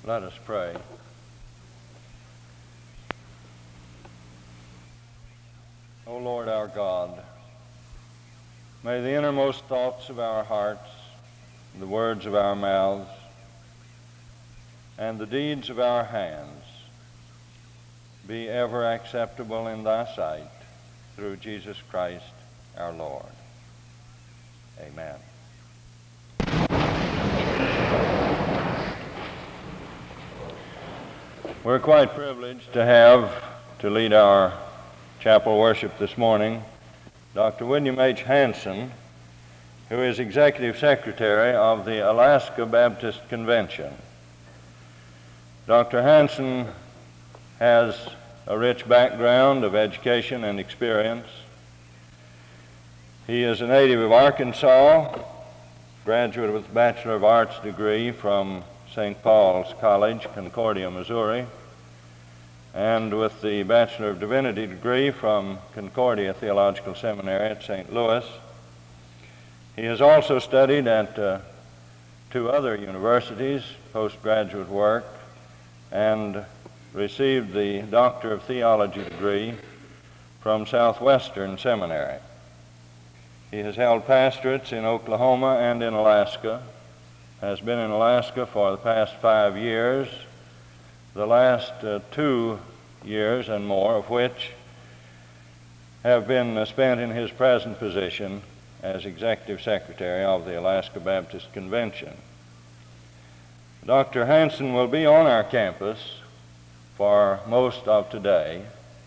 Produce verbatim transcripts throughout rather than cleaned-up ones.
Let us pray. O Lord our God, may the innermost thoughts of our hearts, the words of our mouths, and the deeds of our hands be ever acceptable in thy sight, through Jesus Christ our Lord. Amen. We're quite privileged to have to lead our chapel worship this morning Doctor William H. Hansen, who is Executive Secretary of the Alaska Baptist Convention. Doctor Hansen has a rich background of education and experience. He is a native of Arkansas, graduate with a Bachelor of Arts degree from Saint Paul's College, Concordia, Missouri, and with the Bachelor of Divinity degree from Concordia Theological Seminary at Saint Louis. He has also studied at uh, two other universities, postgraduate work, and received the Doctor of Theology degree from Southwestern Seminary. He has held pastorates in Oklahoma and in Alaska, has been in Alaska for the past five years, the last uh, two years and more of which have been uh, spent in his present position as Executive Secretary of the Alaska Baptist Convention. Doctor Hansen will be on our campus for most of today.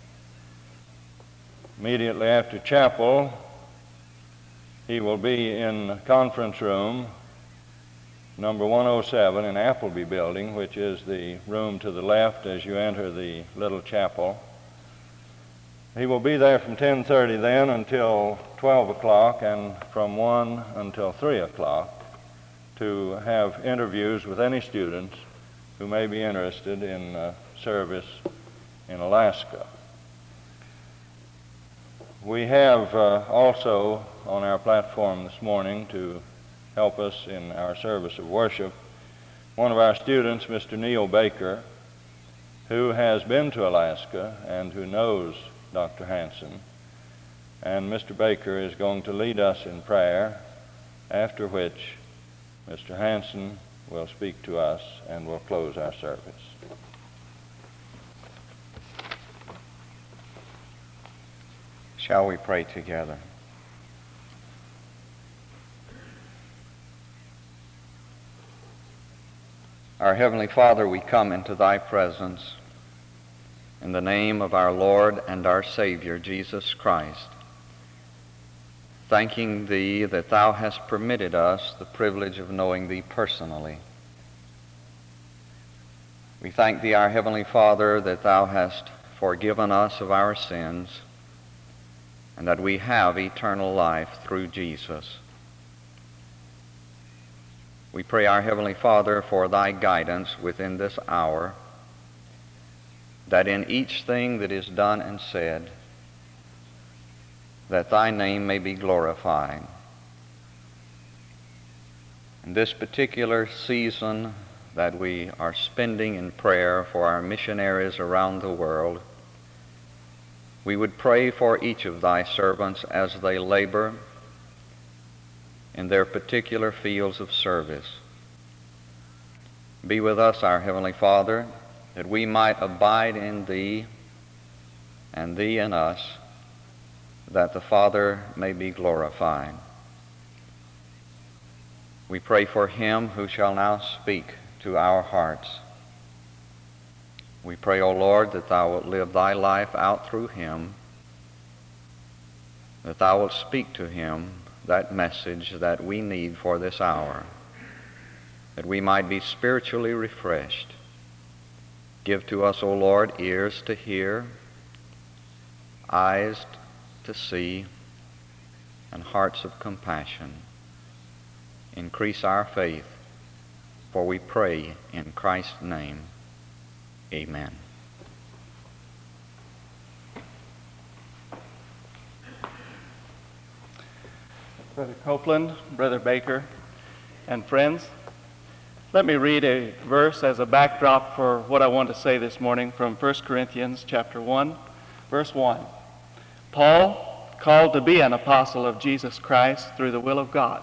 Immediately after chapel, he will be in conference room number one oh seven in Appleby Building, which is the room to the left as you enter the little chapel. He will be there from ten thirty then until twelve o'clock, and from one until three o'clock to have interviews with any students who may be interested in uh, service in Alaska. We have uh, also on our platform this morning, to help us in our service of worship, one of our students, Mister Neil Baker, who has been to Alaska and who knows Doctor Hansen. And Mister Baker is going to lead us in prayer, after which Mister Hansen will speak to us and will close our service. Shall we pray together? Our Heavenly Father, we come into thy presence in the name of our Lord and our Savior, Jesus Christ, thanking thee that thou hast permitted us the privilege of knowing thee personally. We thank thee, our Heavenly Father, that thou hast forgiven us of our sins and that we have eternal life through Jesus. We pray, our Heavenly Father, for thy guidance within this hour, that in each thing that is done and said, that thy name may be glorified. In this particular season that we are spending in prayer for our missionaries around the world, we would pray for each of thy servants as they labor in their particular fields of service. Be with us, our Heavenly Father, that we might abide in thee and thee in us, that the Father may be glorified. We pray for him who shall now speak to our hearts. We pray, O Lord, that thou wilt live thy life out through him, that thou wilt speak to him that message that we need for this hour, that we might be spiritually refreshed. Give to us, O Lord, ears to hear, eyes to see, and hearts of compassion. Increase our faith, for we pray in Christ's name. Amen. Brother Copeland, Brother Baker, and friends, Let me read a verse as a backdrop for what I want to say this morning from First Corinthians chapter one, verse one. Paul, called to be an apostle of Jesus Christ through the will of God.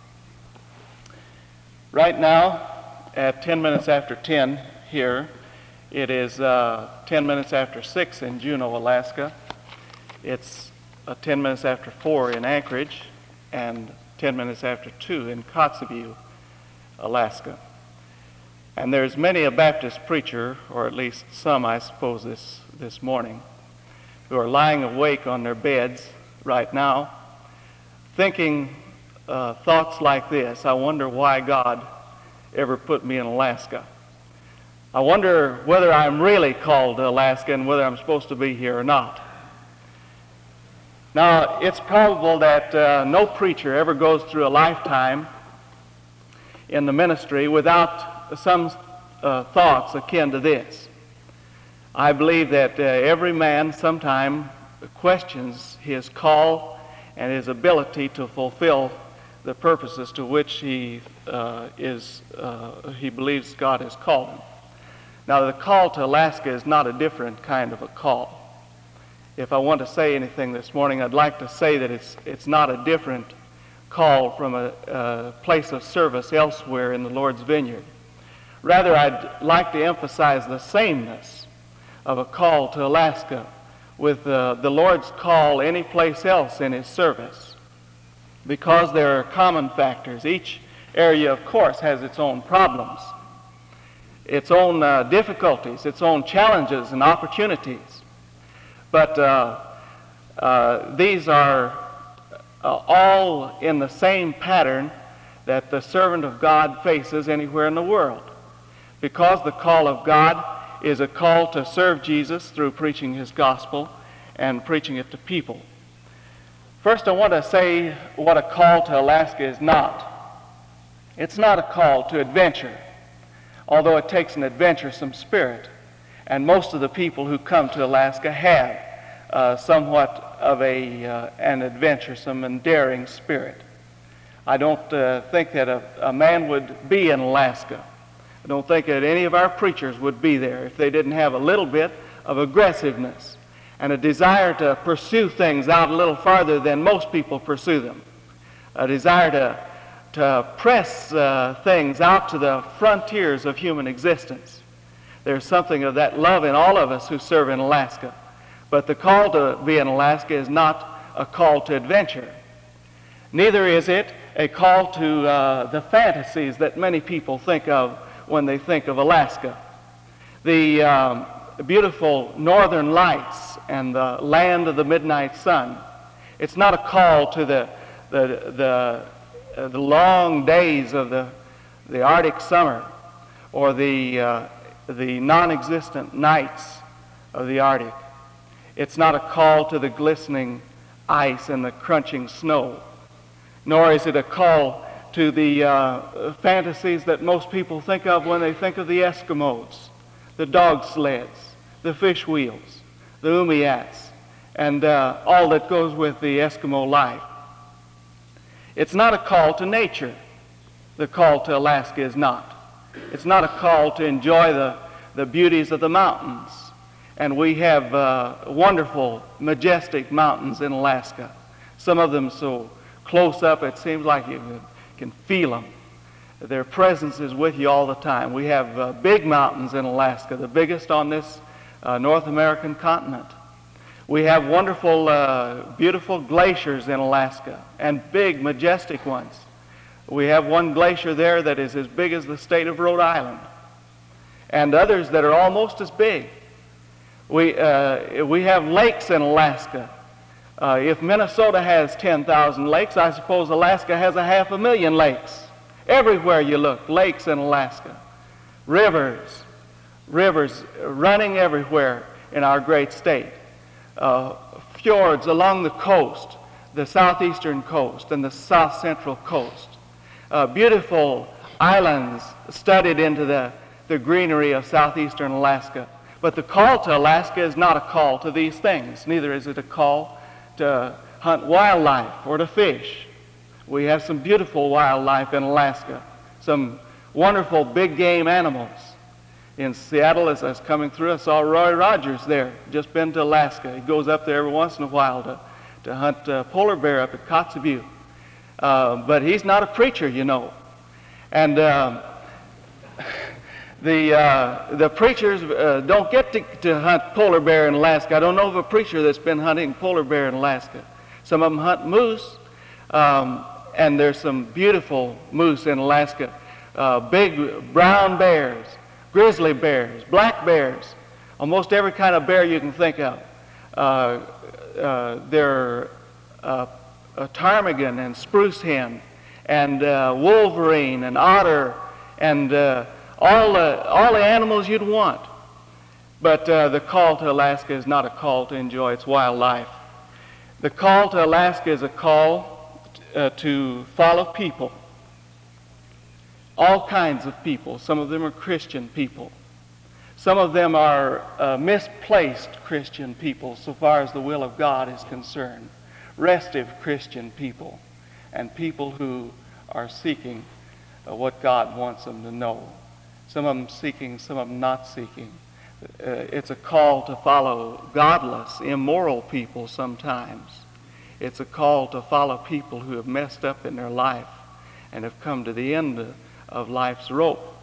Right now, at ten minutes after ten here, it is uh, ten minutes after six in Juneau, Alaska. It's uh, ten minutes after four in Anchorage, and ten minutes after two in Kotzebue, Alaska. And there's many a Baptist preacher, or at least some, I suppose, this, this morning, who are lying awake on their beds right now, thinking uh, thoughts like this: I wonder why God ever put me in Alaska. I wonder whether I'm really called to Alaska and whether I'm supposed to be here or not. Now, it's probable that uh, no preacher ever goes through a lifetime in the ministry without some uh, thoughts akin to this. I believe that uh, every man sometime questions his call and his ability to fulfill the purposes to which he uh, is uh, he believes God has called him. Now, the call to Alaska is not a different kind of a call. If I want to say anything this morning, I'd like to say that it's it's not a different call from a, a place of service elsewhere in the Lord's vineyard. Rather, I'd like to emphasize the sameness of a call to Alaska with uh, the Lord's call any place else in His service, because there are common factors. Each area, of course, has its own problems, its own uh, difficulties, its own challenges and opportunities. But uh, uh, these are uh, all in the same pattern that the servant of God faces anywhere in the world. Because the call of God is a call to serve Jesus through preaching His gospel and preaching it to people. First, I want to say what a call to Alaska is not. It's not a call to adventure, although it takes an adventuresome spirit. And most of the people who come to Alaska have uh, somewhat of a, uh, an adventuresome and daring spirit. I don't uh, think that a, a man would be in Alaska. I don't think that any of our preachers would be there if they didn't have a little bit of aggressiveness and a desire to pursue things out a little farther than most people pursue them. A desire to, to press uh, things out to the frontiers of human existence. There's something of that love in all of us who serve in Alaska. But the call to be in Alaska is not a call to adventure. Neither is it a call to uh, the fantasies that many people think of when they think of Alaska. The um, beautiful northern lights and the land of the midnight sun. It's not a call to the, the, the, uh, the long days of the, the Arctic summer or the uh, the non-existent nights of the Arctic. It's not a call to the glistening ice and the crunching snow, nor is it a call to the uh, fantasies that most people think of when they think of the Eskimos, the dog sleds, the fish wheels, the umiats, and uh, all that goes with the Eskimo life. It's not a call to nature. The call to Alaska is not. It's not a call to enjoy the, the beauties of the mountains. And we have uh, wonderful, majestic mountains in Alaska. Some of them so close up it seems like you can feel them. Their presence is with you all the time. We have uh, big mountains in Alaska, the biggest on this uh, North American continent. We have wonderful, uh, beautiful glaciers in Alaska, and big, majestic ones. We have one glacier there that is as big as the state of Rhode Island, and others that are almost as big. We, uh, we have lakes in Alaska. Uh, if Minnesota has ten thousand lakes, I suppose Alaska has a half a million lakes. Everywhere you look, lakes in Alaska. Rivers, rivers running everywhere in our great state. Uh, fjords along the coast, the southeastern coast and the south central coast. Uh, beautiful islands studded into the, the greenery of southeastern Alaska. But the call to Alaska is not a call to these things. Neither is it a call to hunt wildlife or to fish. We have some beautiful wildlife in Alaska, some wonderful big game animals. In Seattle, as I was coming through, I saw Roy Rogers there, just been to Alaska. He goes up there every once in a while to, to hunt uh, polar bear up at Kotzebue. Uh, but he's not a preacher, you know. And um, the, uh, the preachers uh, don't get to, to hunt polar bear in Alaska. I don't know of a preacher that's been hunting polar bear in Alaska. Some of them hunt moose, um, and there's some beautiful moose in Alaska. Uh, big brown bears, grizzly bears, black bears, almost every kind of bear you can think of. Uh, uh, there are uh, ptarmigan and spruce hen and uh, wolverine and otter and uh, all, the, all the animals you'd want. But uh, the call to Alaska is not a call to enjoy its wildlife. The call to Alaska is a call uh, to follow people. All kinds of people. Some of them are Christian people. Some of them are uh, misplaced Christian people so far as the will of God is concerned. Restive Christian people and people who are seeking uh, what God wants them to know. Some of them seeking, some of them not seeking. Uh, it's a call to follow godless, immoral people sometimes. It's a call to follow people who have messed up in their life and have come to the end of of life's rope.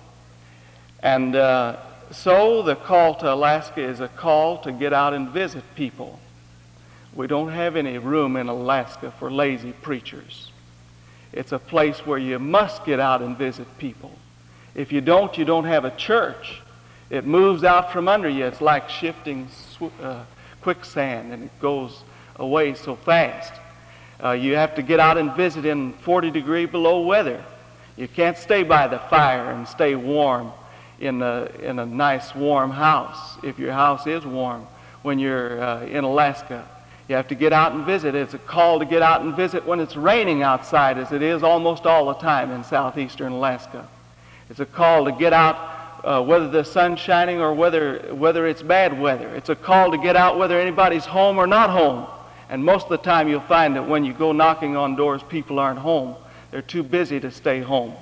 And uh, so the call to Alaska is a call to get out and visit people. We don't have any room in Alaska for lazy preachers. It's a place where you must get out and visit people. If you don't, you don't have a church. It moves out from under you. It's like shifting sw- uh, quicksand, and it goes away so fast. Uh, you have to get out and visit in forty degree below weather. You can't stay by the fire and stay warm in a, in a nice warm house if your house is warm when you're uh, in Alaska. You have to get out and visit. It's a call to get out and visit when it's raining outside, as it is almost all the time in southeastern Alaska. It's a call to get out uh, whether the sun's shining or whether, whether it's bad weather. It's a call to get out whether anybody's home or not home. And most of the time you'll find that when you go knocking on doors, people aren't home. They're too busy to stay home.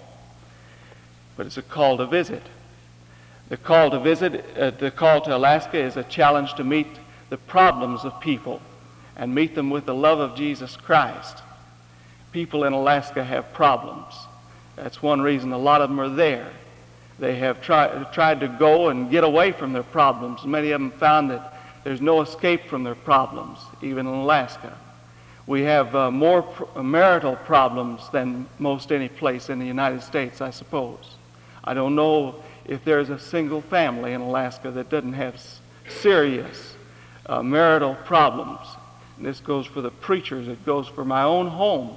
But it's a call to visit. The call to visit, uh, the call to Alaska is a challenge to meet the problems of people and meet them with the love of Jesus Christ. People in Alaska have problems. That's one reason a lot of them are there. They have try, tried to go and get away from their problems. Many of them found that there's no escape from their problems, even in Alaska. We have uh, more pr- marital problems than most any place in the United States, I suppose. I don't know if there's a single family in Alaska that doesn't have s- serious uh, marital problems. And this goes for the preachers. It goes for my own home.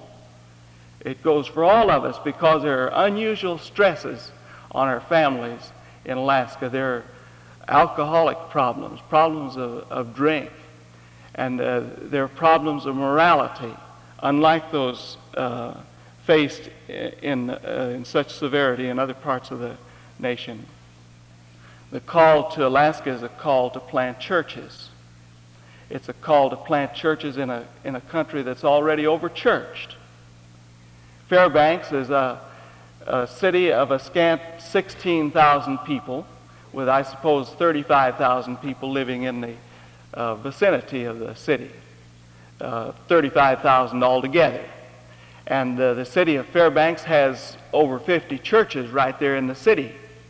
It goes for all of us because there are unusual stresses on our families in Alaska. There are alcoholic problems, problems of, of drink. And uh, there are problems of morality, unlike those uh, faced in, uh, in such severity in other parts of the nation. The call to Alaska is a call to plant churches. It's a call to plant churches in a, in a country that's already over-churched. Fairbanks is a, a city of a scant sixteen thousand people, with, I suppose, thirty-five thousand people living in the Uh, vicinity of the city, uh, thirty-five thousand altogether. And uh, the city of Fairbanks has over fifty churches right there in the city.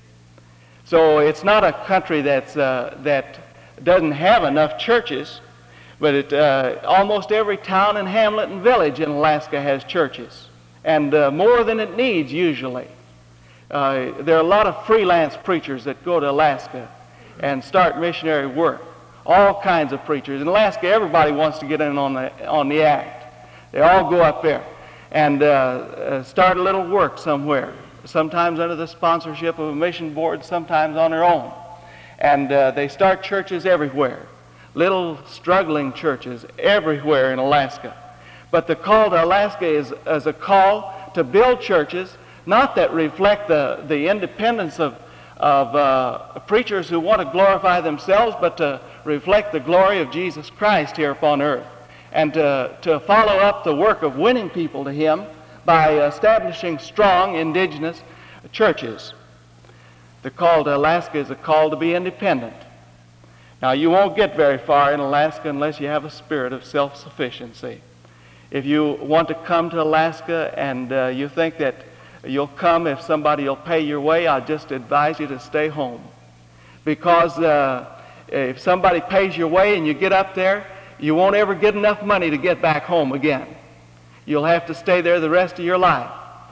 So it's not a country that's, uh, that doesn't have enough churches, but it, uh, almost every town and hamlet and village in Alaska has churches, and uh, more than it needs usually. Uh, there are a lot of freelance preachers that go to Alaska and start missionary work. All kinds of preachers. In Alaska, everybody wants to get in on the, on the act. They all go up there and uh, uh, start a little work somewhere, sometimes under the sponsorship of a mission board, sometimes on their own. And uh, they start churches everywhere, little struggling churches everywhere in Alaska. But the call to Alaska is, is a call to build churches, not that reflect the, the independence of of uh, preachers who want to glorify themselves, but to reflect the glory of Jesus Christ here upon earth, and to, to follow up the work of winning people to Him by establishing strong indigenous churches. The call to Alaska is a call to be independent. Now, you won't get very far in Alaska unless you have a spirit of self-sufficiency. If you want to come to Alaska and uh, you think that you'll come if somebody will pay your way, I just advise you to stay home. Because uh, if somebody pays your way and you get up there, you won't ever get enough money to get back home again. You'll have to stay there the rest of your life.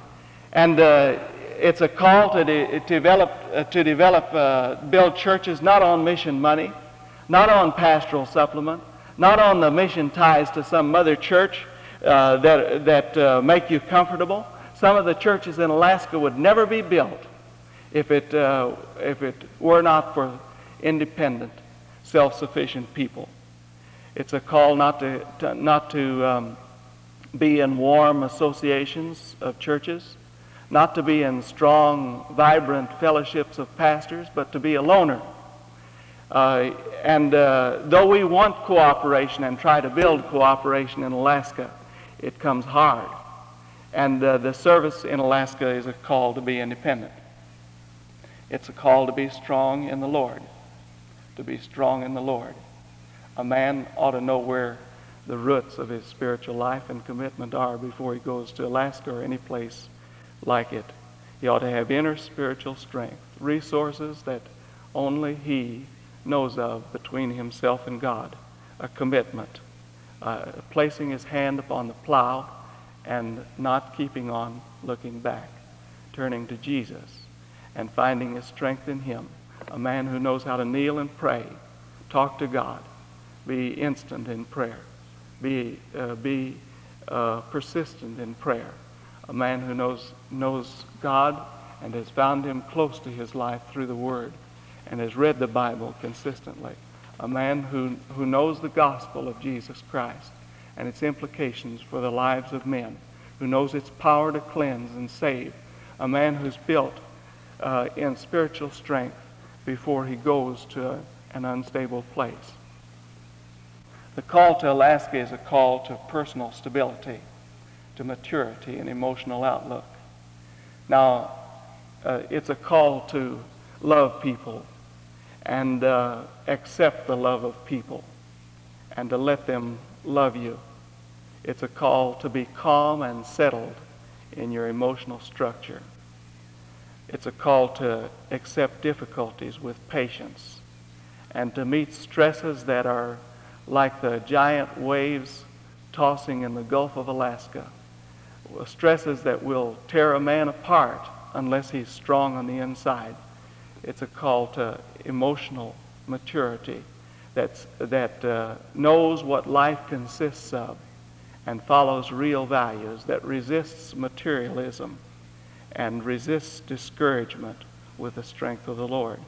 And uh, it's a call to, de- to develop, uh, to develop uh, build churches not on mission money, not on pastoral supplement, not on the mission ties to some other church uh, that, that uh, make you comfortable. Some of the churches in Alaska would never be built if it, uh, if it were not for independent, self-sufficient people. It's a call not to, to not to um, be in warm associations of churches, not to be in strong, vibrant fellowships of pastors, but to be a loner. Uh, and uh, though we want cooperation and try to build cooperation in Alaska, it comes hard. And uh, the service in Alaska is a call to be independent. It's a call to be strong in the Lord, to be strong in the Lord. A man ought to know where the roots of his spiritual life and commitment are before he goes to Alaska or any place like it. He ought to have inner spiritual strength, resources that only he knows of between himself and God, a commitment, uh, placing his hand upon the plow and not keeping on looking back, turning to Jesus and finding his strength in him, a man who knows how to kneel and pray, talk to God, be instant in prayer, be, uh, be uh, persistent in prayer, a man who knows, knows God and has found him close to his life through the Word and has read the Bible consistently, a man who, who knows the gospel of Jesus Christ and its implications for the lives of men, who knows its power to cleanse and save, a man who's built uh, in spiritual strength before he goes to a, an unstable place. The call to Alaska is a call to personal stability, to maturity and emotional outlook. Now, uh, it's a call to love people and uh, accept the love of people and to let them love you. It's a call to be calm and settled in your emotional structure. It's a call to accept difficulties with patience and to meet stresses that are like the giant waves tossing in the Gulf of Alaska, stresses that will tear a man apart unless he's strong on the inside. It's a call to emotional maturity that's, that uh, knows what life consists of and follows real values, that resists materialism and resists discouragement with the strength of the Lord.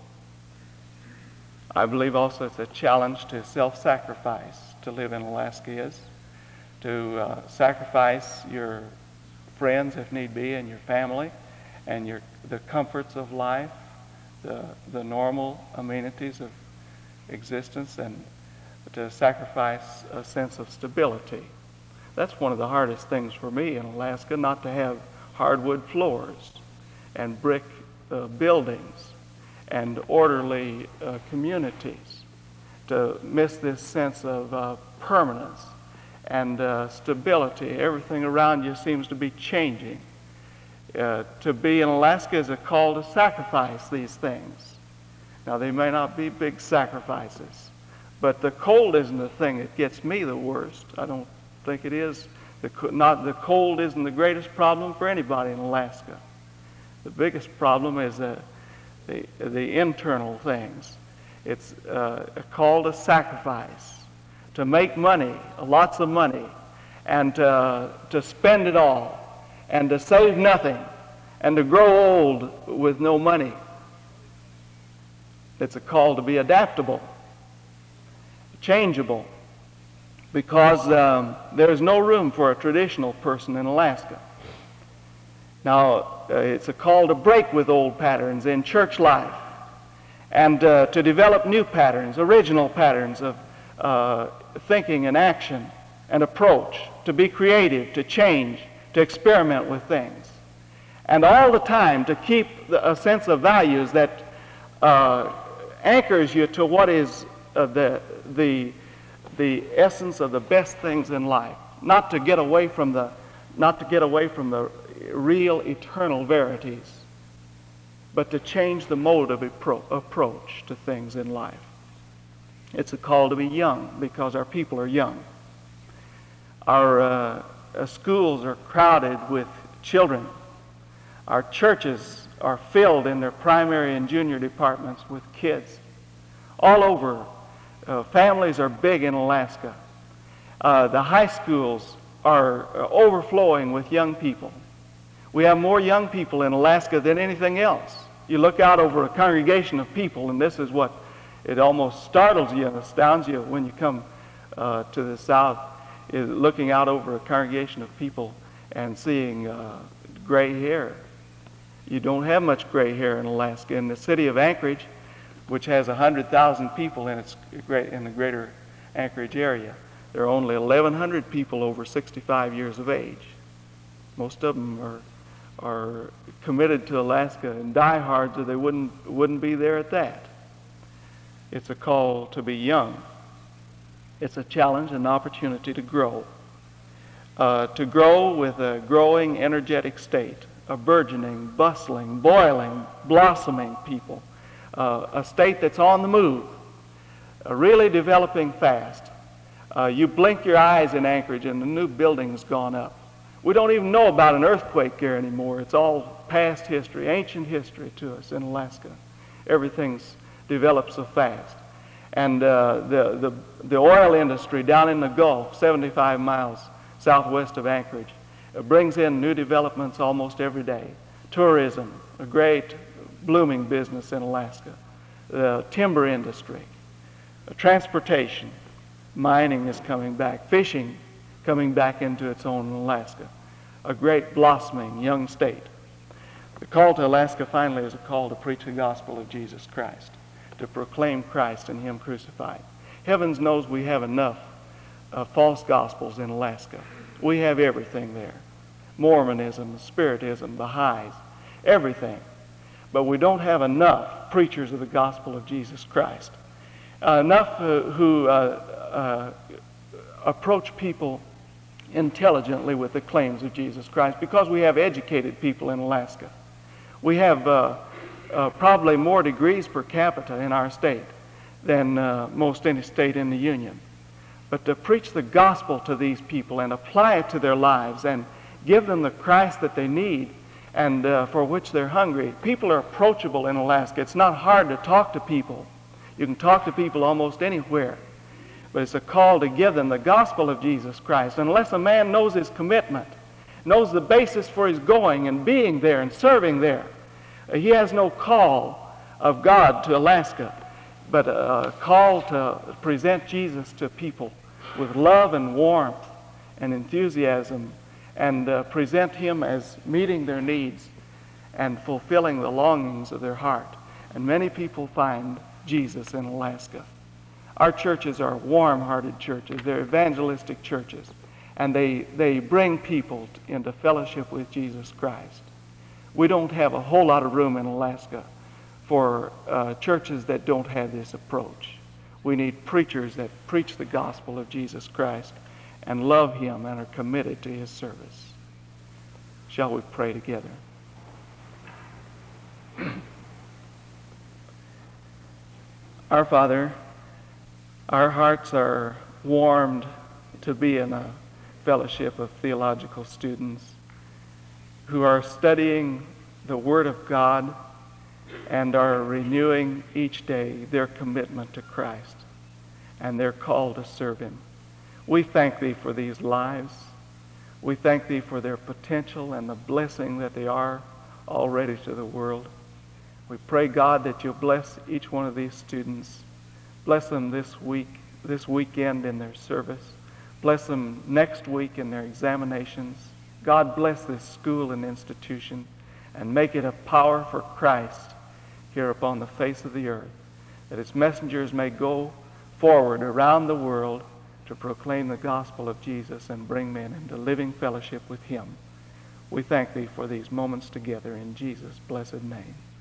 I believe also it's a challenge to self-sacrifice to live in Alaska is, to uh, sacrifice your friends if need be and your family and your the comforts of life, the, the normal amenities of existence, and to sacrifice a sense of stability. That's one of the hardest things for me in Alaska, not to have hardwood floors and brick uh, buildings and orderly uh, communities, to miss this sense of uh, permanence and uh, stability. Everything around you seems to be changing. Uh, to be in Alaska is a call to sacrifice these things. Now, they may not be big sacrifices, but the cold isn't the thing that gets me the worst. I don't think it is. The, not, the cold isn't the greatest problem for anybody in Alaska. The biggest problem is uh, the, the internal things. It's uh, a call to sacrifice, to make money, lots of money, and uh, to spend it all, and to save nothing, and to grow old with no money. It's a call to be adaptable, changeable, because um, there is no room for a traditional person in Alaska. Now, uh, it's a call to break with old patterns in church life and uh, to develop new patterns, original patterns of uh, thinking and action and approach, to be creative, to change, to experiment with things. and all the time to keep the, a sense of values that uh, anchors you to what is uh, the, the, the essence of the best things in life, not to get away from the, not to get away from the real eternal verities, but to change the mode of appro- approach to things in life. It's a call to be young because our people are young. Our uh, uh, schools are crowded with children. Our churches are filled in their primary and junior departments with kids. All over, uh, families are big in Alaska. Uh, the high schools are uh, overflowing with young people. We have more young people in Alaska than anything else. You look out over a congregation of people, and this is what it almost startles you and astounds you when you come uh, to the south, is looking out over a congregation of people and seeing uh, gray hair. You don't have much gray hair in Alaska. In the city of Anchorage, which has one hundred thousand people in, its, in the greater Anchorage area, there are only eleven hundred people over sixty-five years of age. Most of them are are committed to Alaska and diehards, or they wouldn't wouldn't be there at that. It's a call to be young. It's a challenge, an opportunity to grow. Uh, to grow with a growing, energetic state, a burgeoning, bustling, boiling, blossoming people, uh, a state that's on the move, uh, really developing fast. Uh, you blink your eyes in Anchorage and the new building's gone up. We don't even know about an earthquake there anymore. It's all past history, ancient history to us in Alaska. Everything's developed so fast. And uh, the, the, the oil industry down in the Gulf, seventy-five miles southwest of Anchorage, uh, brings in new developments almost every day. Tourism, a great blooming business in Alaska. The timber industry, uh, transportation, mining is coming back, fishing coming back into its own in Alaska. A great blossoming young state. The call to Alaska finally is a call to preach the gospel of Jesus Christ, to proclaim Christ and Him crucified. Heavens knows we have enough uh, false gospels in Alaska. We have everything there. Mormonism, Spiritism, Baha'is, everything. But we don't have enough preachers of the gospel of Jesus Christ. Uh, enough uh, who uh, uh, approach people intelligently with the claims of Jesus Christ, because we have educated people in Alaska. We have uh, uh, probably more degrees per capita in our state than uh, most any state in the Union. But to preach the gospel to these people and apply it to their lives and give them the Christ that they need and uh, for which they're hungry. People are approachable in Alaska. It's not hard to talk to people. You can talk to people almost anywhere. But it's a call to give them the gospel of Jesus Christ. Unless a man knows his commitment, knows the basis for his going and being there and serving there, uh, he has no call of God to Alaska, but a call to present Jesus to people with love and warmth and enthusiasm, and uh, present Him as meeting their needs and fulfilling the longings of their heart. And many people find Jesus in Alaska. Our churches are warm-hearted churches. They're evangelistic churches. And they, they bring people into fellowship with Jesus Christ. We don't have a whole lot of room in Alaska for uh, churches that don't have this approach. We need preachers that preach the gospel of Jesus Christ and love Him and are committed to His service. Shall we pray together? Our Father, our hearts are warmed to be in a fellowship of theological students who are studying the Word of God and are renewing each day their commitment to Christ and their call to serve Him. We thank Thee for these lives. We thank Thee for their potential and the blessing that they are already to the world. We pray, God, that You'll bless each one of these students. Bless them this week, this weekend in their service. Bless them next week in their examinations. God, bless this school and institution and make it a power for Christ here upon the face of the earth, that its messengers may go forward around the world to proclaim the gospel of Jesus and bring men into living fellowship with Him. We thank thee for these moments together in Jesus' blessed name.